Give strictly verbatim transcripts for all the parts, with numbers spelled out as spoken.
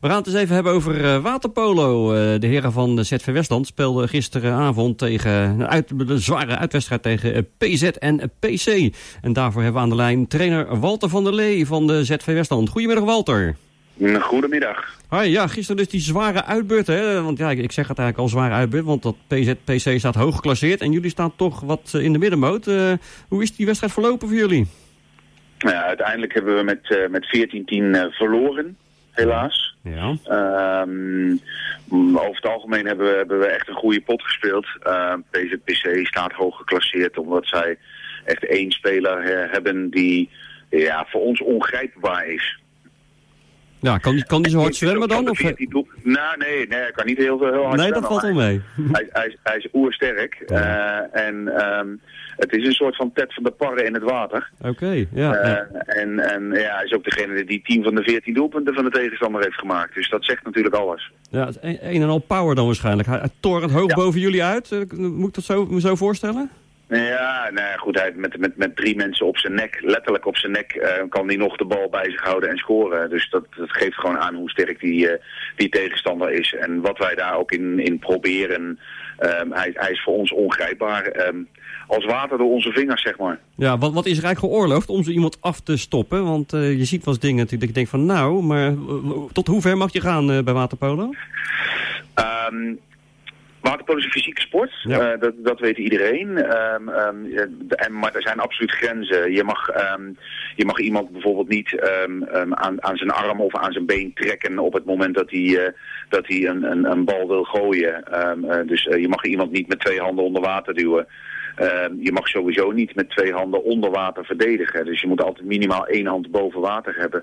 We gaan het eens even hebben over uh, waterpolo. Uh, de heren van de Z V Westland speelden gisteravond tegen uh, uit, de zware uitwedstrijd tegen uh, P Z en P C. En daarvoor hebben we aan de lijn trainer Walter van der Lee van de Z V Westland. Goedemiddag, Walter. Goedemiddag. Hoi, ja, gisteren dus die zware uitbeurt, hè? Want ja, ik zeg het eigenlijk al zware uitbeurt, want dat P Z P C staat hoog geclasseerd en jullie staan toch wat in de middenmoot. Uh, hoe is die wedstrijd verlopen voor jullie? Ja, uiteindelijk hebben we met, uh, met veertien tien uh, verloren, helaas. Ja. Um, over het algemeen hebben we, hebben we echt een goede pot gespeeld. Uh, P Z P C staat hoog geclasseerd omdat zij echt één speler uh, hebben die ja, voor ons ongrijpbaar is. Ja, kan, kan die zo hard zwemmen dan? Of? Nou, nee, nee, hij kan niet heel, heel hard nee, zwemmen. Nee, dat valt wel mee. Hij, hij, hij is oersterk. Ja. Uh, en um, het is een soort van Ted van de Parre in het water. Oké, okay, ja, uh, ja. En, en ja, hij is ook degene die tien van de veertien doelpunten van de tegenstander heeft gemaakt. Dus dat zegt natuurlijk alles. Ja, het een, een en al power dan waarschijnlijk. Hij, hij torent hoog ja. boven jullie uit. Uh, moet ik dat zo, me zo voorstellen? Ja, nou ja, goed, hij met, met, met drie mensen op zijn nek, letterlijk op zijn nek, uh, kan hij nog de bal bij zich houden en scoren. Dus dat, dat geeft gewoon aan hoe sterk die, uh, die tegenstander is. En wat wij daar ook in, in proberen, um, hij, hij is voor ons ongrijpbaar. Um, als water door onze vingers, zeg maar. Ja, wat, wat is er eigenlijk geoorloofd om zo iemand af te stoppen? Want uh, je ziet wel eens dingen natuurlijk dat je denkt van nou, maar uh, tot hoe ver mag je gaan uh, bij waterpolo? Um, Waterpolo is een fysieke sport, ja. uh, dat, dat weet iedereen. Um, um, en, maar er zijn absoluut grenzen. Je mag, um, je mag iemand bijvoorbeeld niet um, um, aan, aan zijn arm of aan zijn been trekken op het moment dat hij, uh, dat hij een, een, een bal wil gooien. Um, uh, dus uh, je mag iemand niet met twee handen onder water duwen. Uh, je mag sowieso niet met twee handen onder water verdedigen. Dus je moet altijd minimaal één hand boven water hebben.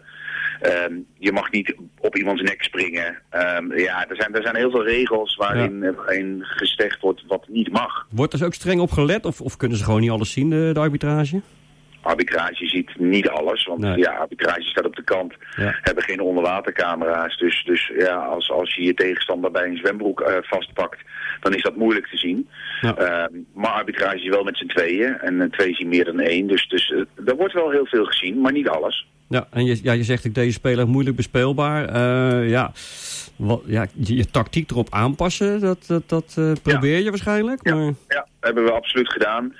Um, je mag niet op iemands nek springen. Um, ja, er zijn, er zijn heel veel regels waarin, ja. waarin gezegd wordt wat niet mag. Wordt er dus ook streng op gelet of, of kunnen ze gewoon niet alles zien, de, de arbitrage? Arbitrage ziet niet alles, want nee. ja, arbitrage staat op de kant. Ja. Hebben geen onderwatercamera's. Dus, dus ja, als, als je je tegenstander bij een zwembroek uh, vastpakt, dan is dat moeilijk te zien. Ja. Uh, maar arbitrage is wel met z'n tweeën. En uh, twee zien meer dan één. Dus, dus uh, er wordt wel heel veel gezien, maar niet alles. Ja, en je, ja, je zegt ook deze speler moeilijk bespeelbaar. Uh, ja, wat, ja, je, je tactiek erop aanpassen, dat, dat, dat uh, probeer ja. je waarschijnlijk. Ja, maar... ja, dat hebben we absoluut gedaan.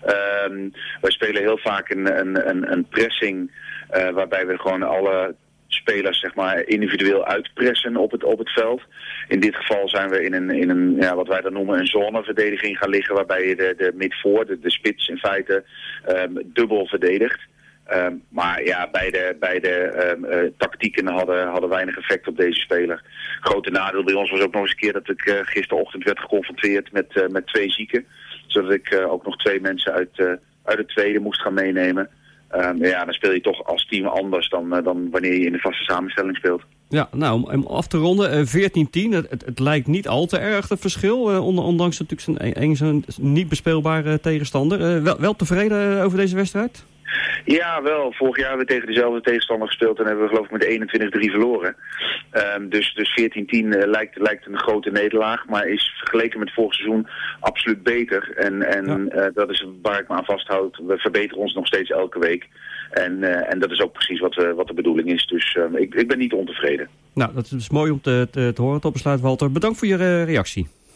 Uh, wij spelen heel vaak een, een, een, een pressing uh, waarbij we gewoon alle spelers zeg maar individueel uitpressen op het, op het veld. In dit geval zijn we in een, in een ja, wat wij dan noemen een zoneverdediging gaan liggen, waarbij je de, de midvoor, de, de spits in feite, um, dubbel verdedigt. Um, maar ja, beide, beide um, uh, tactieken hadden, hadden weinig effect op deze speler. Grote nadeel bij ons was ook nog eens een keer dat ik uh, gisterochtend werd geconfronteerd met, uh, met twee zieken. Zodat ik uh, ook nog twee mensen uit, uh, uit het tweede moest gaan meenemen. Um, ja, dan speel je toch als team anders dan, uh, dan wanneer je in de vaste samenstelling speelt. Ja, nou, om, om af te ronden, uh, veertien tien, het, het, het lijkt niet al te erg het verschil, uh, ondanks natuurlijk zijn, een, zijn niet bespeelbare tegenstander. Uh, wel, wel tevreden over deze wedstrijd? Ja, wel. Vorig jaar hebben we tegen dezelfde tegenstander gespeeld en hebben we geloof ik met eenentwintig drie verloren. Um, dus, dus veertien tien uh, lijkt, lijkt een grote nederlaag, maar is vergeleken met vorig seizoen absoluut beter. En, en ja. uh, dat is waar ik me aan vasthoud. We verbeteren ons nog steeds elke week. En, uh, en dat is ook precies wat, uh, wat de bedoeling is. Dus uh, ik, ik ben niet ontevreden. Nou, dat is mooi om te, te, te horen tot besluit, Walter. Bedankt voor je uh, reactie.